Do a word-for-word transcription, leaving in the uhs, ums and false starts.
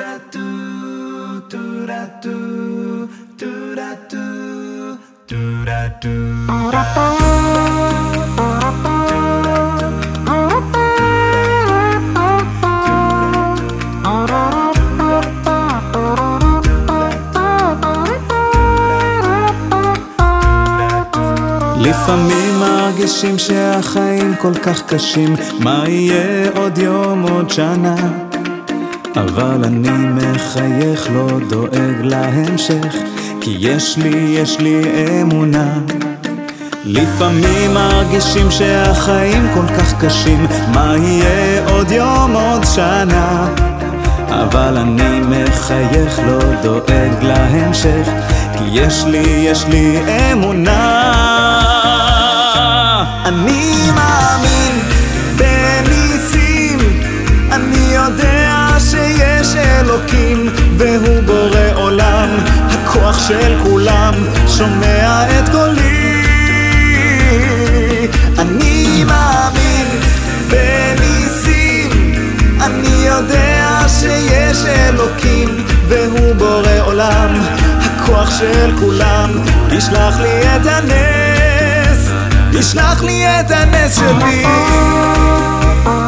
לפעמים מרגישים שהחיים כל כך קשים, מה יהיה עוד יום עוד שנה, אבל אני מחייך לא דואג להמשך, כי יש לי, יש לי אמונה. לפעמים מרגישים שהחיים כל כך קשים, מה יהיה עוד יום עוד שנה, אבל אני מחייך לא דואג להמשך, כי יש לי, יש לי אמונה. אני מאמין בניסים, אני יודע שיש אלוקים והוא בורא עולם, הכוח של כולם שומע את קולי. אני מאמין בניסים, אני יודע שיש אלוקים והוא בורא עולם, הכוח של כולם ישלח לי את הנס, ישלח לי את הנס שלי.